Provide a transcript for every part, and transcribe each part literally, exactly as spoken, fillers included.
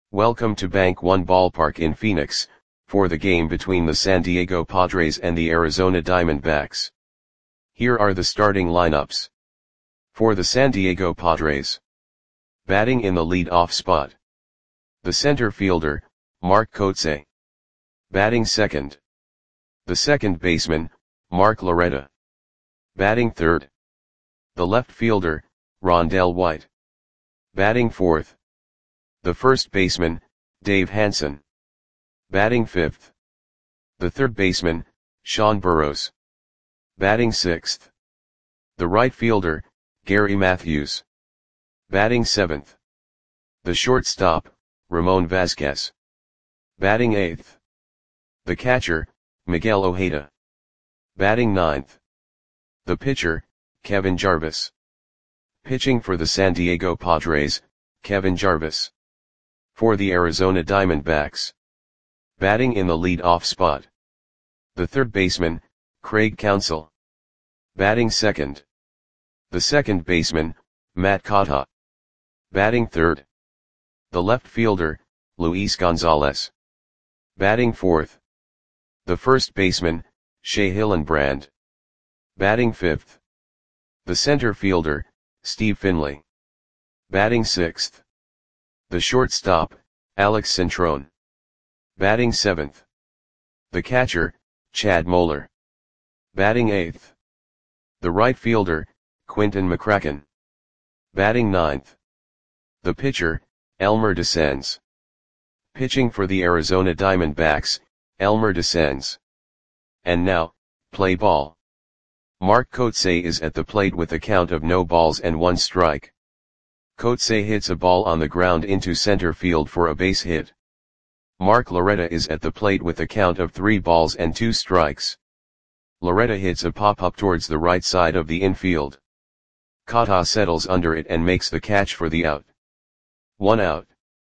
Welcome to Bank One Ballpark in Phoenix, for the game between the San Diego Padres and the Arizona Diamondbacks. Here are the starting lineups. For the San Diego Padres. Batting in the lead-off spot. The center fielder, Mark Kotsay. Batting second. The second baseman, Mark Loretta. Batting third. The left fielder, Rondell White. Batting fourth. The first baseman, Dave Hansen. Batting fifth. The third baseman, Sean Burroughs. Batting sixth. The right fielder, Gary Matthews. Batting seventh. The shortstop, Ramon Vazquez. Batting eighth. The catcher, Miguel Ojeda. Batting ninth. The pitcher, Kevin Jarvis. Pitching for the San Diego Padres, Kevin Jarvis. For the Arizona Diamondbacks. Batting in the lead-off spot. The third baseman, Craig Counsell. Batting second. The second baseman, Matt Cotta. Batting third. The left fielder, Luis Gonzalez. Batting fourth. The first baseman, Shea Hillenbrand. Batting fifth. The center fielder, Steve Finley. Batting sixth. The shortstop, Alex Centrone. Batting seventh. The catcher, Chad Moeller. Batting eighth. The right fielder, Quinton McCracken. Batting ninth. The pitcher, Elmer Descens. Pitching for the Arizona Diamondbacks, Elmer Descens. And now, play ball. Mark Kotsay is at the plate with a count of no balls and one strike. Kotsay hits a ball on the ground into center field for a base hit. Mark Loretta is at the plate with a count of three balls and two strikes. Loretta hits a pop-up towards the right side of the infield. Cotta settles under it and makes the catch for the out. One out.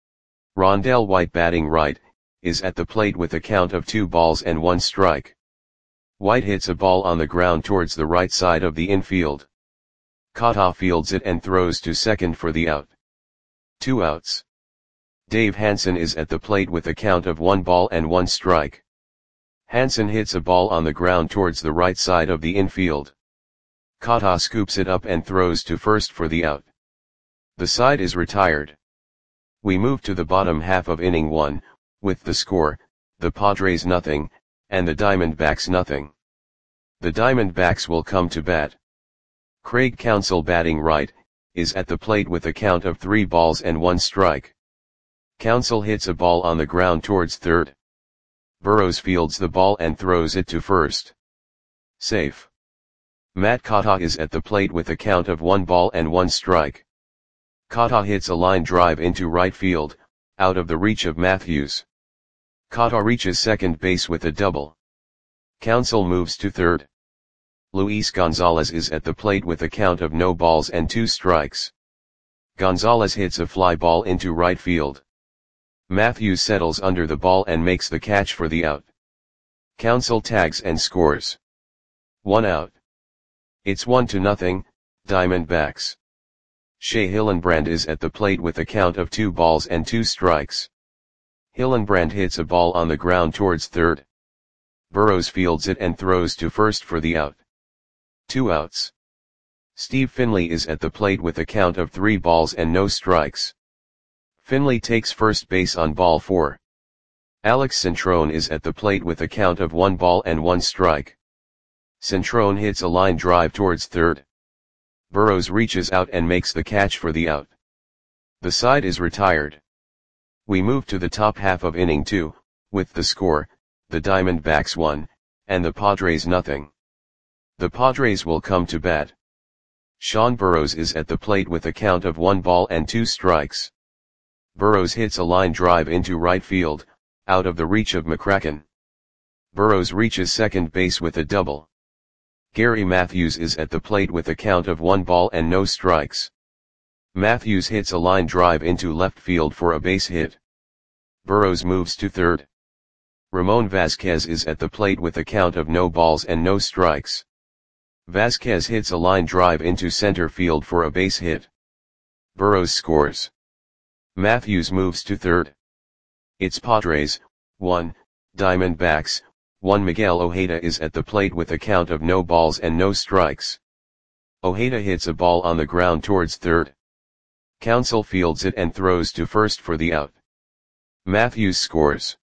Rondell White, batting right, is at the plate with a count of two balls and one strike. White hits a ball on the ground towards the right side of the infield. Cotta fields it and throws to second for the out. Two outs. Dave Hansen is at the plate with a count of one ball and one strike. Hansen hits a ball on the ground towards the right side of the infield. Cotta scoops it up and throws to first for the out. The side is retired. We move to the bottom half of inning one, with the score, the Padres nothing, and the Diamondbacks nothing. The Diamondbacks will come to bat. Craig Counsell, batting right, is at the plate with a count of three balls and one strike. Counsell hits a ball on the ground towards third. Burroughs fields the ball and throws it to first. Safe. Matt Cotta is at the plate with a count of one ball and one strike. Cotta hits a line drive into right field, out of the reach of Matthews. Cotta reaches second base with a double. Counsell moves to third. Luis Gonzalez is at the plate with a count of no balls and two strikes. Gonzalez hits a fly ball into right field. Matthews settles under the ball and makes the catch for the out. Counsell tags and scores. One out. It's one to nothing, Diamondbacks. Shea Hillenbrand is at the plate with a count of two balls and two strikes. Hillenbrand hits a ball on the ground towards third. Burroughs fields it and throws to first for the out. Two outs. Steve Finley is at the plate with a count of three balls and no strikes. Finley takes first base on ball four. Alex Centrone is at the plate with a count of one ball and one strike. Centrone hits a line drive towards third. Burroughs reaches out and makes the catch for the out. The side is retired. We move to the top half of inning two, with the score, the Diamondbacks one, and the Padres nothing. The Padres will come to bat. Sean Burroughs is at the plate with a count of one ball and two strikes. Burroughs hits a line drive into right field, out of the reach of McCracken. Burroughs reaches second base with a double. Gary Matthews is at the plate with a count of one ball and no strikes. Matthews hits a line drive into left field for a base hit. Burroughs moves to third. Ramon Vazquez is at the plate with a count of no balls and no strikes. Vazquez hits a line drive into center field for a base hit. Burroughs scores. Matthews moves to third. It's Padres, one, Diamondbacks, one. Miguel Ojeda is at the plate with a count of no balls and no strikes. Ojeda hits a ball on the ground towards third. Counsell fields it and throws to first for the out. Matthews scores.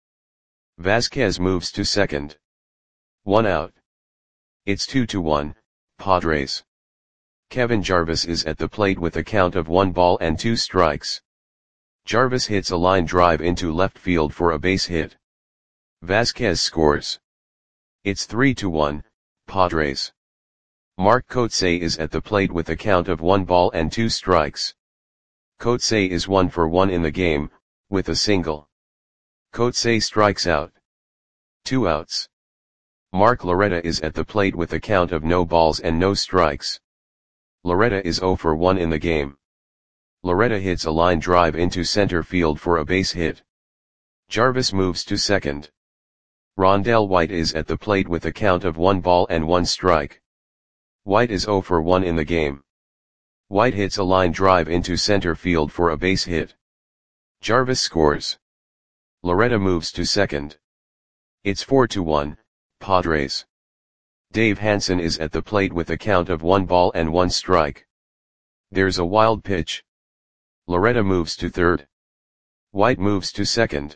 Vasquez moves to second. One out. It's two to one, Padres. Kevin Jarvis is at the plate with a count of one ball and two strikes. Jarvis hits a line drive into left field for a base hit. Vasquez scores. It's three to one, Padres. Mark Kotsay is at the plate with a count of one ball and two strikes. Kotsay is one for one in the game, with a single. Kotsay strikes out. Two outs. Mark Loretta is at the plate with a count of no balls and no strikes. Loretta is zero for one in the game. Loretta hits a line drive into center field for a base hit. Jarvis moves to second. Rondell White is at the plate with a count of one ball and one strike. White is zero for one in the game. White hits a line drive into center field for a base hit. Jarvis scores. Loretta moves to second. It's four to one, Padres. Dave Hansen is at the plate with a count of one ball and one strike. There's a wild pitch. Loretta moves to third. White moves to second.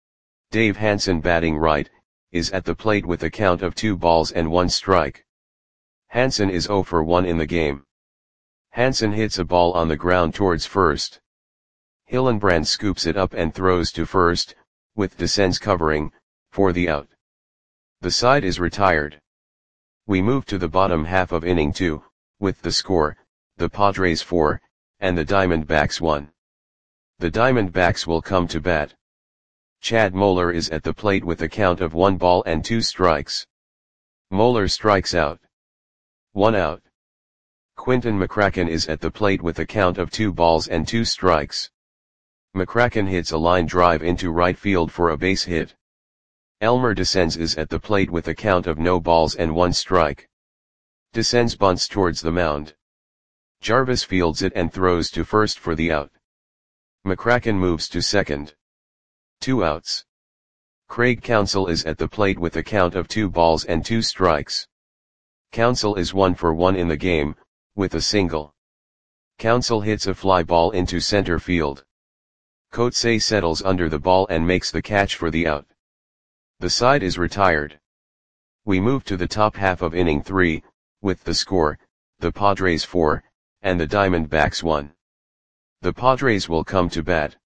Dave Hansen, batting right, is at the plate with a count of two balls and one strike. Hansen is zero for one in the game. Hansen hits a ball on the ground towards first. Hillenbrand scoops it up and throws to first, with Descends covering, for the out. The side is retired. We move to the bottom half of inning two, with the score, the Padres four, and the Diamondbacks one. The Diamondbacks will come to bat. Chad Moeller is at the plate with a count of one ball and two strikes. Moeller strikes out. One out. Quinton McCracken is at the plate with a count of two balls and two strikes. McCracken hits a line drive into right field for a base hit. Elmer Descends is at the plate with a count of no balls and one strike. Descends bunts towards the mound. Jarvis fields it and throws to first for the out. McCracken moves to second. Two outs. Craig Counsell is at the plate with a count of two balls and two strikes. Counsell is one for one in the game, with a single. Counsell hits a fly ball into center field. Kotsay settles under the ball and makes the catch for the out. The side is retired. We move to the top half of inning three, with the score, the Padres four, and the Diamondbacks one. The Padres will come to bat.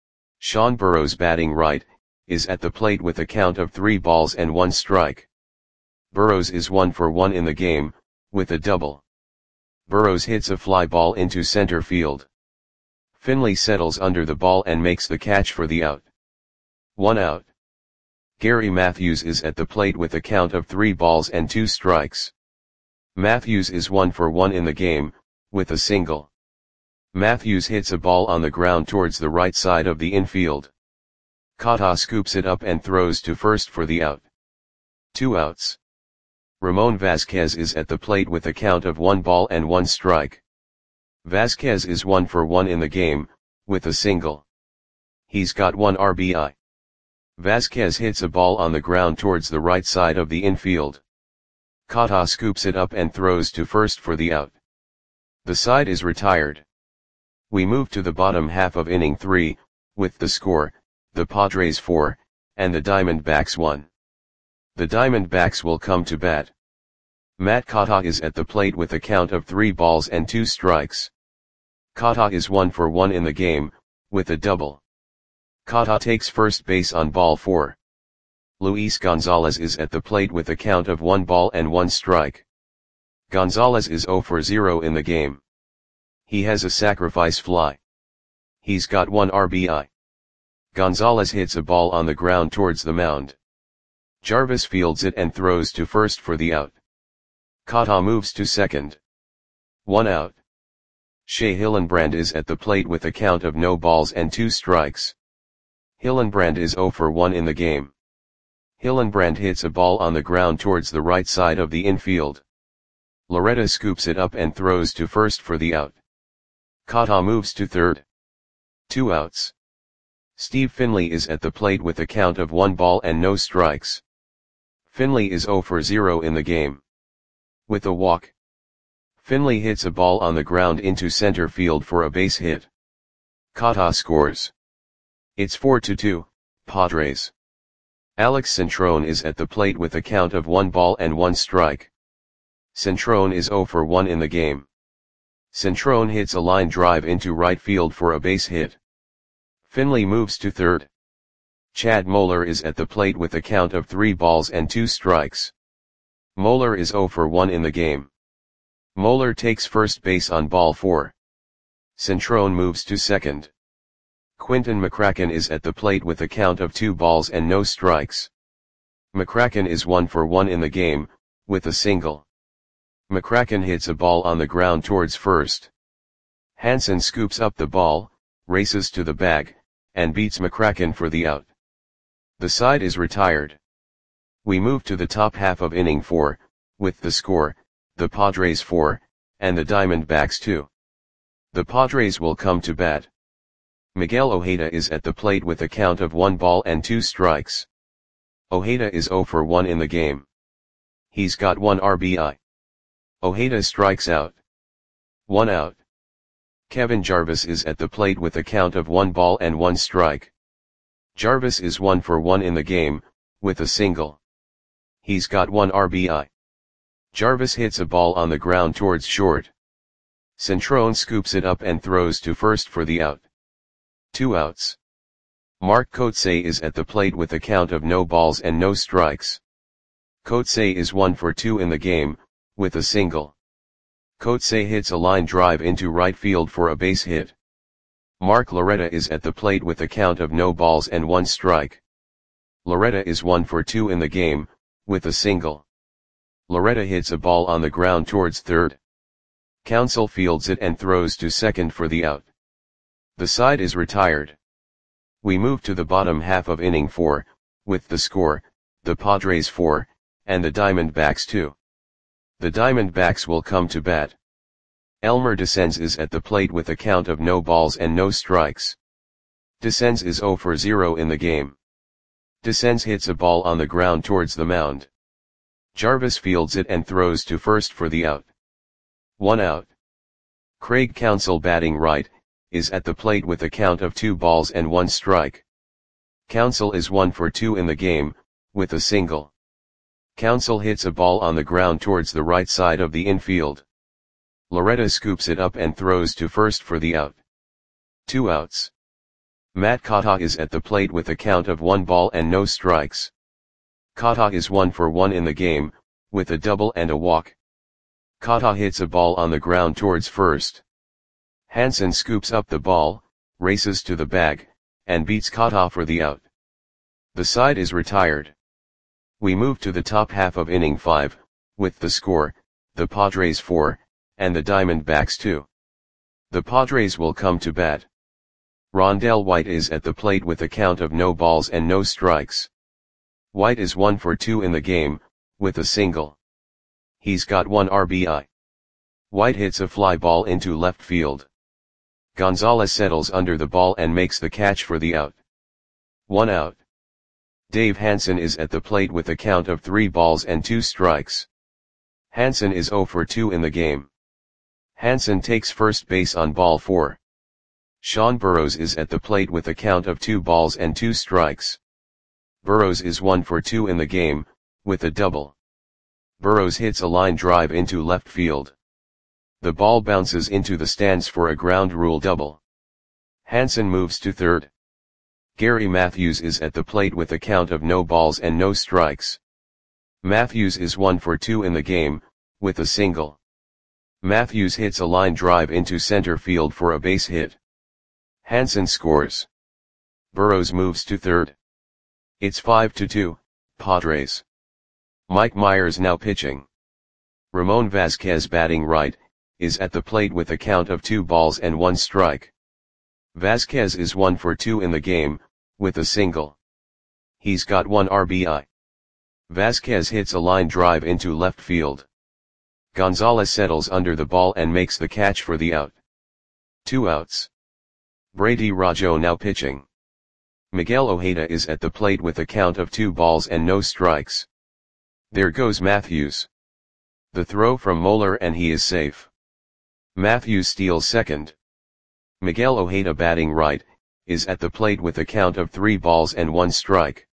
Sean Burrows, batting right, is at the plate with a count of three balls and one strike. Burrows is one for one in the game, with a double. Burrows hits a fly ball into center field. Finley settles under the ball and makes the catch for the out. One out. Gary Matthews is at the plate with a count of three balls and two strikes. Matthews is one for one in the game, with a single. Matthews hits a ball on the ground towards the right side of the infield. Kata scoops it up and throws to first for the out. Two outs. Ramon Vasquez is at the plate with a count of one ball and one strike. Vasquez is one for one in the game, with a single. He's got one R B I. Vasquez hits a ball on the ground towards the right side of the infield. Kata scoops it up and throws to first for the out. The side is retired. We move to the bottom half of inning three, with the score, the Padres four, and the Diamondbacks one. The Diamondbacks will come to bat. Matt Kata is at the plate with a count of three balls and two strikes. Kata is one for one in the game, with a double. Kata takes first base on ball four. Luis Gonzalez is at the plate with a count of one ball and one strike. Gonzalez is zero for zero in the game. He has a sacrifice fly. He's got one R B I. Gonzalez hits a ball on the ground towards the mound. Jarvis fields it and throws to first for the out. Kata moves to second. One out. Shea Hillenbrand is at the plate with a count of no balls and two strikes. Hillenbrand is zero for one in the game. Hillenbrand hits a ball on the ground towards the right side of the infield. Loretta scoops it up and throws to first for the out. Kata moves to third. Two outs. Steve Finley is at the plate with a count of one ball and no strikes. Finley is zero for zero in the game. With a walk, Finley hits a ball on the ground into center field for a base hit. Kata scores. It's four to two, Padres. Alex Centrone is at the plate with a count of one ball and one strike. Centrone is zero for one in the game. Centrone hits a line drive into right field for a base hit. Finley moves to third. Chad Moeller is at the plate with a count of three balls and two strikes. Moeller is zero for one in the game. Moeller takes first base on ball four. Centrone moves to second. Quinton McCracken is at the plate with a count of two balls and no strikes. McCracken is one for one in the game, with a single. McCracken hits a ball on the ground towards first. Hansen scoops up the ball, races to the bag, and beats McCracken for the out. The side is retired. We move to the top half of inning four, with the score, the Padres four, and the Diamondbacks two. The Padres will come to bat. Miguel Ojeda is at the plate with a count of one ball and two strikes. Ojeda is zero for one in the game. He's got one R B I. Ojeda strikes out. One out. Kevin Jarvis is at the plate with a count of one ball and one strike. Jarvis is one for one in the game, with a single. He's got one R B I. Jarvis hits a ball on the ground towards short. Centrone scoops it up and throws to first for the out. Two outs. Mark Kotsay is at the plate with a count of no balls and no strikes. Kotsay is one for two in the game, with a single. Kotsay hits a line drive into right field for a base hit. Mark Loretta is at the plate with a count of no balls and one strike. Loretta is one for two in the game, with a single. Loretta hits a ball on the ground towards third. Counsell fields it and throws to second for the out. The side is retired. We move to the bottom half of inning four, with the score, the Padres four, and the Diamondbacks two. The Diamondbacks will come to bat. Elmer Descens is at the plate with a count of no balls and no strikes. Descens is zero for zero in the game. Descens hits a ball on the ground towards the mound. Jarvis fields it and throws to first for the out. One out. Craig Counsell, batting right, is at the plate with a count of two balls and one strike. Counsell is one for two in the game, with a single. Counsell hits a ball on the ground towards the right side of the infield. Loretta scoops it up and throws to first for the out. Two outs. Matt Kata is at the plate with a count of one ball and no strikes. Kata is one for one in the game, with a double and a walk. Kata hits a ball on the ground towards first. Hansen scoops up the ball, races to the bag, and beats Kata for the out. The side is retired. We move to the top half of inning five, with the score, the Padres four, and the Diamondbacks two. The Padres will come to bat. Rondell White is at the plate with a count of no balls and no strikes. White is one for two in the game, with a single. He's got one R B I. White hits a fly ball into left field. Gonzalez settles under the ball and makes the catch for the out. One out. Dave Hansen is at the plate with a count of three balls and two strikes. Hansen is zero for two in the game. Hansen takes first base on ball four. Sean Burrows is at the plate with a count of two balls and two strikes. Burrows is one for two in the game, with a double. Burrows hits a line drive into left field. The ball bounces into the stands for a ground rule double. Hansen moves to third. Gary Matthews is at the plate with a count of no balls and no strikes. Matthews is one for two in the game, with a single. Matthews hits a line drive into center field for a base hit. Hansen scores. Burrows moves to third. It's five to two, Padres. Mike Myers now pitching. Ramon Vasquez, batting right, is at the plate with a count of two balls and one strike. Vasquez is one for two in the game, with a single. He's got one R B I. Vasquez hits a line drive into left field. Gonzalez settles under the ball and makes the catch for the out. Two outs. Brady Rajo now pitching. Miguel Ojeda is at the plate with a count of two balls and no strikes. There goes Matthews. The throw from Moeller and he is safe. Matthews steals second. Miguel Ojeda, batting right, is at the plate with a count of three balls and one strike.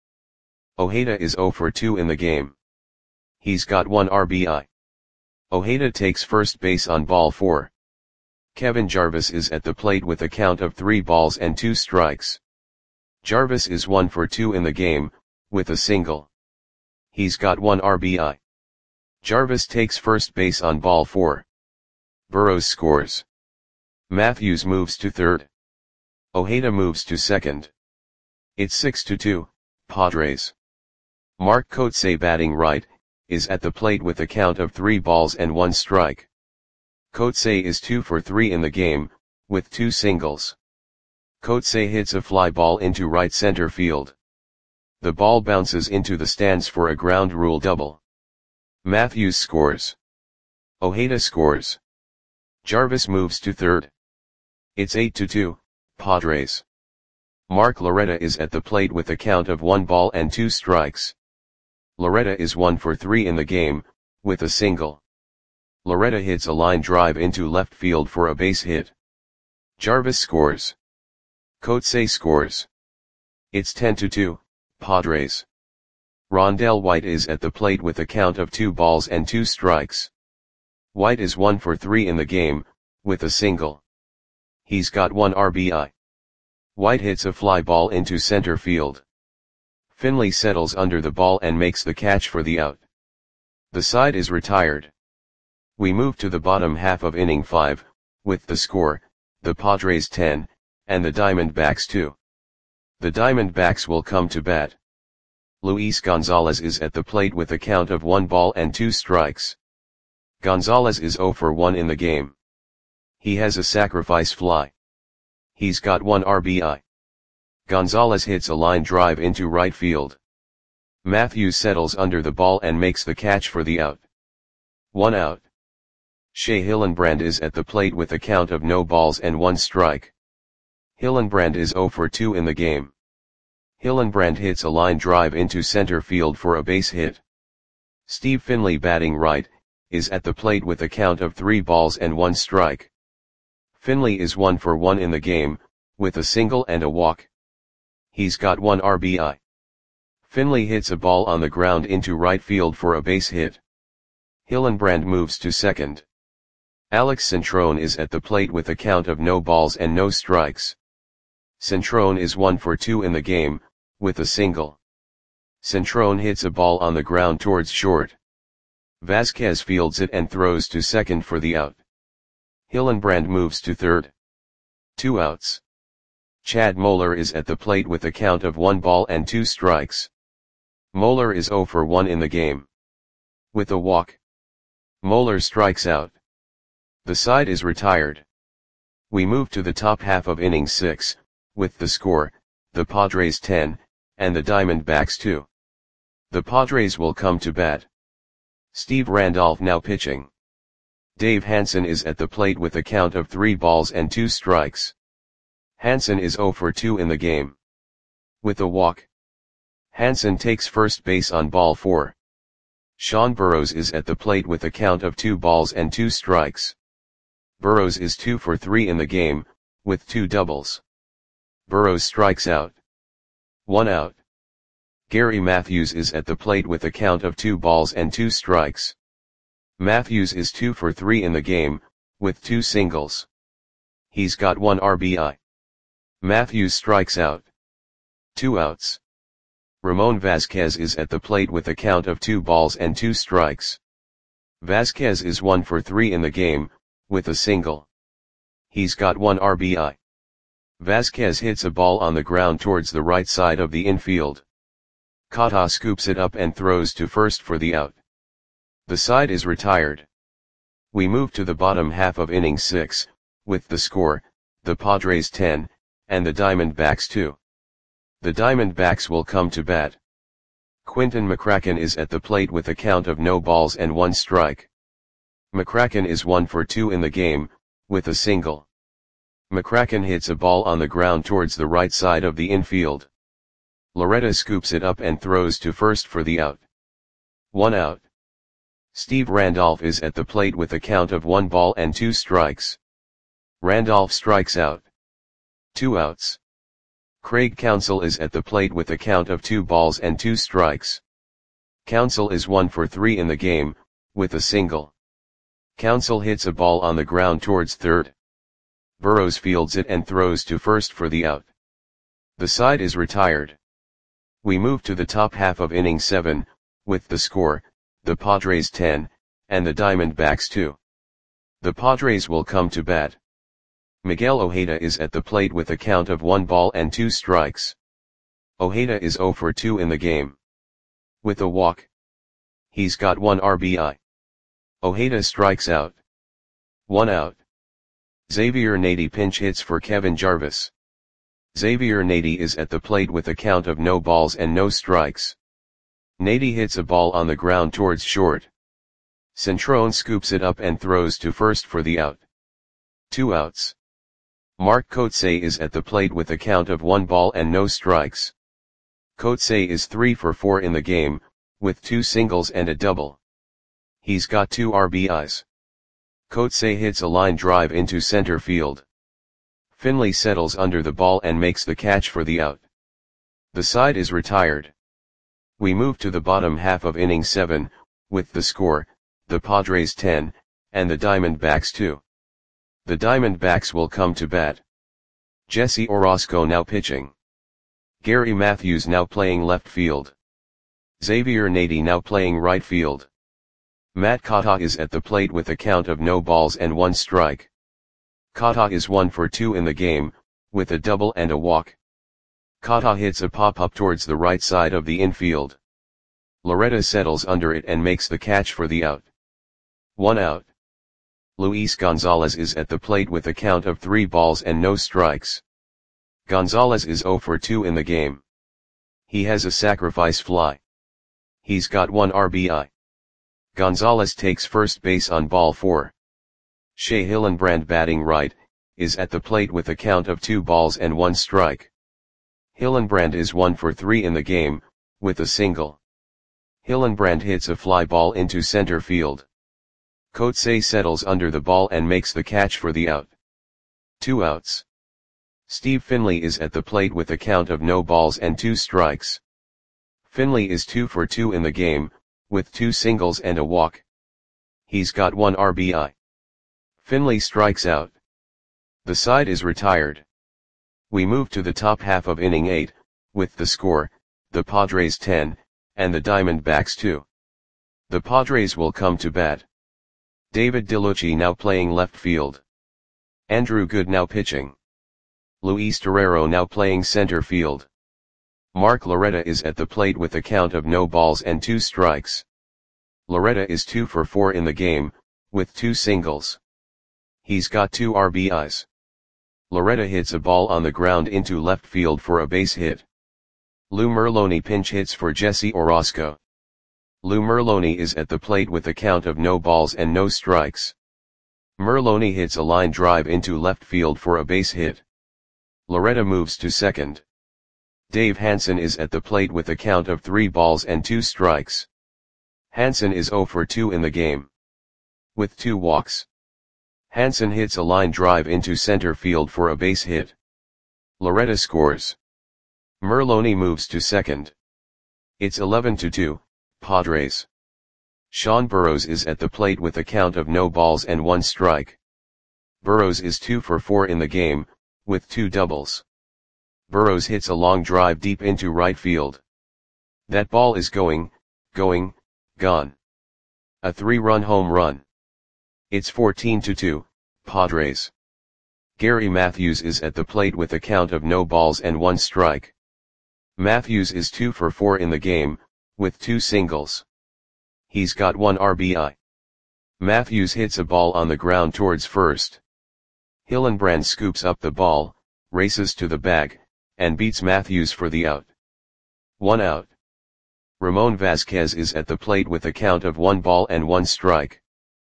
Ojeda is zero for two in the game. He's got one R B I. Ojeda takes first base on ball four. Kevin Jarvis is at the plate with a count of three balls and two strikes. Jarvis is one for two in the game, with a single. He's got one R B I. Jarvis takes first base on ball four. Burrows scores. Matthews moves to third. Ojeda moves to second. It's six to two, Padres. Mark Kotsay, batting right, is at the plate with a count of three balls and one strike. Kotsay is two for three in the game, with two singles. Kotsay hits a fly ball into right center field. The ball bounces into the stands for a ground rule double. Matthews scores. Ojeda scores. Jarvis moves to third. It's eight to two, Padres. Mark Loretta is at the plate with a count of one ball and two strikes. Loretta is one for three in the game, with a single. Loretta hits a line drive into left field for a base hit. Jarvis scores. Kotsay scores. It's ten to two, Padres. Rondell White is at the plate with a count of two balls and two strikes. White is one for three in the game, with a single. He's got one R B I. White hits a fly ball into center field. Finley settles under the ball and makes the catch for the out. The side is retired. We move to the bottom half of inning five, with the score, the Padres ten, and the Diamondbacks two. The Diamondbacks will come to bat. Luis Gonzalez is at the plate with a count of one ball and two strikes. Gonzalez is zero for one in the game. He has a sacrifice fly. He's got one R B I. Gonzalez hits a line drive into right field. Matthews settles under the ball and makes the catch for the out. One out. Shea Hillenbrand is at the plate with a count of no balls and one strike. Hillenbrand is zero for two in the game. Hillenbrand hits a line drive into center field for a base hit. Steve Finley, batting right, is at the plate with a count of three balls and one strike. Finley is one for one in the game, with a single and a walk. He's got one R B I. Finley hits a ball on the ground into right field for a base hit. Hillenbrand moves to second. Alex Centrone is at the plate with a count of no balls and no strikes. Centrone is one for two in the game, with a single. Centrone hits a ball on the ground towards short. Vasquez fields it and throws to second for the out. Hillenbrand moves to third. Two outs. Chad Moeller is at the plate with a count of one ball and two strikes. Moeller is zero for one in the game. With a walk. Moeller strikes out. The side is retired. We move to the top half of inning six, with the score, the Padres ten, and the Diamondbacks two. The Padres will come to bat. Steve Randolph now pitching. Dave Hansen is at the plate with a count of three balls and two strikes. Hansen is zero for two in the game. With a walk. Hansen takes first base on ball four. Sean Burrows is at the plate with a count of two balls and two strikes. Burrows is two for three in the game, with two doubles. Burrows strikes out. One out. Gary Matthews is at the plate with a count of two balls and two strikes. Matthews is two for three in the game, with two singles. He's got one R B I. Matthews strikes out. Two outs. Ramon Vasquez is at the plate with a count of two balls and two strikes. Vasquez is one for three in the game, with a single. He's got one R B I. Vasquez hits a ball on the ground towards the right side of the infield. Kata scoops it up and throws to first for the out. The side is retired. We move to the bottom half of inning six, with the score, the Padres ten, and the Diamondbacks two. The Diamondbacks will come to bat. Quinton McCracken is at the plate with a count of no balls and one strike. McCracken is one for two in the game, with a single. McCracken hits a ball on the ground towards the right side of the infield. Loretta scoops it up and throws to first for the out. One out. Steve Randolph is at the plate with a count of one ball and two strikes. Randolph strikes out. Two outs. Craig Counsell is at the plate with a count of two balls and two strikes. Counsell is one for three in the game, with a single. Counsell hits a ball on the ground towards third. Burrows fields it and throws to first for the out. The side is retired. We move to the top half of inning seven, with the score, the Padres ten, and the Diamondbacks two. The Padres will come to bat. Miguel Ojeda is at the plate with a count of one ball and two strikes. Ojeda is zero for two in the game. With a walk. He's got one R B I. Ojeda strikes out. One out. Xavier Nady pinch hits for Kevin Jarvis. Xavier Nady is at the plate with a count of no balls and no strikes. Nady hits a ball on the ground towards short. Centrone scoops it up and throws to first for the out. Two outs. Mark Kotsay is at the plate with a count of one ball and no strikes. Kotsay is three for four in the game, with two singles and a double. He's got two R B Is. Kotsay hits a line drive into center field. Finley settles under the ball and makes the catch for the out. The side is retired. We move to the bottom half of inning seven, with the score, the Padres ten, and the Diamondbacks two. The Diamondbacks will come to bat. Jesse Orosco now pitching. Gary Matthews now playing left field. Xavier Nady now playing right field. Matt Kata is at the plate with a count of no balls and one strike. Kata is one for two in the game, with a double and a walk. Kata hits a pop-up towards the right side of the infield. Loretta settles under it and makes the catch for the out. One out. Luis Gonzalez is at the plate with a count of three balls and no strikes. Gonzalez is zero for two in the game. He has a sacrifice fly. He's got one R B I. Gonzalez takes first base on ball four. Shea Hillenbrand batting right, is at the plate with a count of two balls and one strike. Hillenbrand is one for three in the game, with a single. Hillenbrand hits a fly ball into center field. Kotsay settles under the ball and makes the catch for the out. Two outs. Steve Finley is at the plate with a count of no balls and two strikes. Finley is two for two in the game, with two singles and a walk. He's got one R B I. Finley strikes out. The side is retired. We move to the top half of inning eight, with the score, the Padres ten, and the Diamondbacks two. The Padres will come to bat. David DeLucci now playing left field. Andrew Good now pitching. Luis Torrero now playing center field. Mark Loretta is at the plate with a count of no balls and two strikes. Loretta is two for four in the game, with two singles. He's got two R B Is. Loretta hits a ball on the ground into left field for a base hit. Lou Merloni pinch hits for Jesse Orosco. Lou Merloni is at the plate with a count of no balls and no strikes. Merloni hits a line drive into left field for a base hit. Loretta moves to second. Dave Hansen is at the plate with a count of three balls and two strikes. Hansen is zero for two in the game. With two walks. Hansen hits a line drive into center field for a base hit. Loretta scores. Merloni moves to second. It's eleven to two, Padres. Sean Burrows is at the plate with a count of no balls and one strike. Burrows is two for four in the game, with two doubles. Burrows hits a long drive deep into right field. That ball is going, going, gone. A three-run home run. It's fourteen to two, Padres. Gary Matthews is at the plate with a count of no balls and one strike. Matthews is two for four in the game, with two singles. He's got one R B I. Matthews hits a ball on the ground towards first. Hillenbrand scoops up the ball, races to the bag, and beats Matthews for the out. One out. Ramon Vasquez is at the plate with a count of one ball and one strike.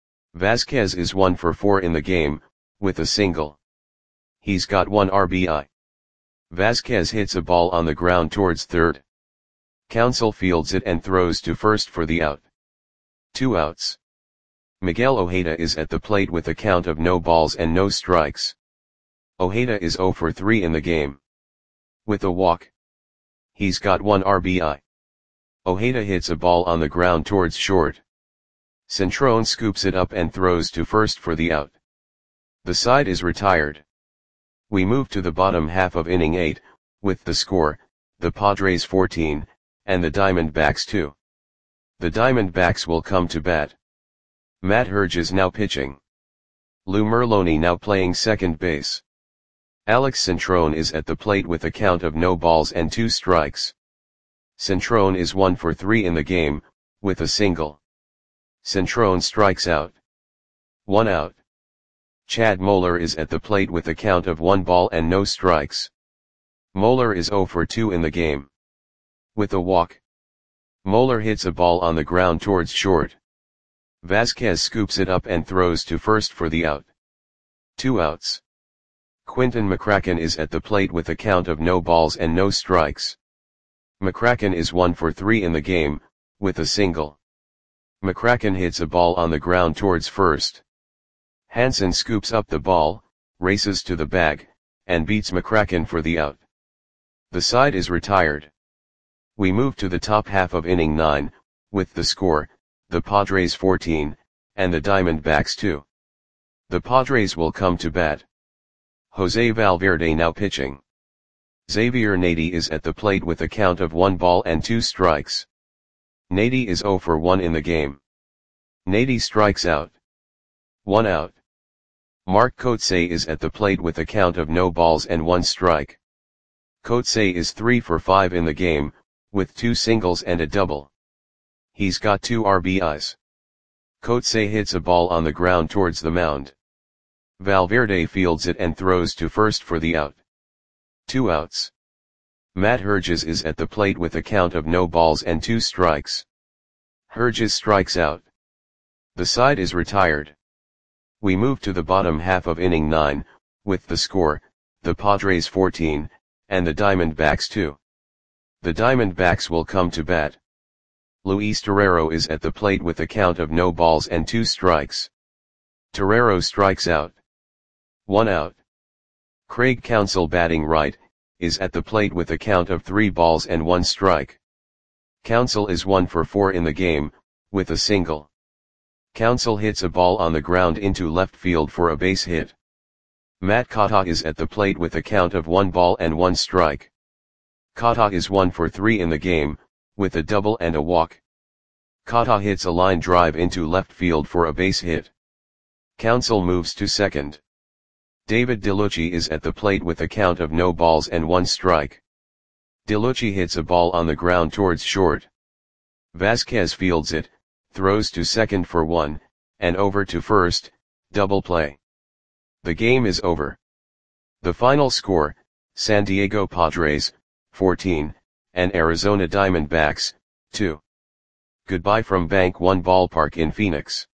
Vasquez is one for four in the game, with a single. He's got one R B I. Vasquez hits a ball on the ground towards third. Counsell fields it and throws to first for the out. Two outs. Miguel Ojeda is at the plate with a count of no balls and no strikes. Ojeda is zero for three in the game. With a walk. He's got one R B I. Ojeda hits a ball on the ground towards short. Centrone scoops it up and throws to first for the out. The side is retired. We move to the bottom half of inning eight, with the score, the Padres fourteen, and the Diamondbacks two. The Diamondbacks will come to bat. Matt Herges now pitching. Lou Merloni now playing second base. Alex Centrone is at the plate with a count of no balls and two strikes. Centrone is one for three in the game, with a single. Centrone strikes out. One out. Chad Moeller is at the plate with a count of one ball and no strikes. Moeller is zero for two in the game. With a walk. Moeller hits a ball on the ground towards short. Vasquez scoops it up and throws to first for the out. Two outs. Quinton McCracken is at the plate with a count of no balls and no strikes. McCracken is one for three in the game, with a single. McCracken hits a ball on the ground towards first. Hansen scoops up the ball, races to the bag, and beats McCracken for the out. The side is retired. We move to the top half of inning nine, with the score, the Padres fourteen, and the Diamondbacks two. The Padres will come to bat. Jose Valverde now pitching. Xavier Nady is at the plate with a count of one ball and two strikes. Nady is zero for one in the game. Nady strikes out. One out. Mark Kotsay is at the plate with a count of no balls and one strike. Kotsay is three for five in the game, with two singles and a double. He's got two R B Is. Kotsay hits a ball on the ground towards the mound. Valverde fields it and throws to first for the out. Two outs. Matt Herges is at the plate with a count of no balls and two strikes. Herges strikes out. The side is retired. We move to the bottom half of inning nine, with the score, the Padres fourteen, and the Diamondbacks two. The Diamondbacks will come to bat. Luis Torrero is at the plate with a count of no balls and two strikes. Torrero strikes out. One out. Craig Counsell batting right, is at the plate with a count of three balls and one strike. Counsell is one for four in the game, with a single. Counsell hits a ball on the ground into left field for a base hit. Matt Kata is at the plate with a count of one ball and one strike. Kata is one for three in the game, with a double and a walk. Kata hits a line drive into left field for a base hit. Counsell moves to second. David DeLucci is at the plate with a count of no balls and one strike. DeLucci hits a ball on the ground towards short. Vasquez fields it, throws to second for one, and over to first, double play. The game is over. The final score, San Diego Padres, fourteen, and Arizona Diamondbacks, two. Goodbye from Bank One Ballpark in Phoenix.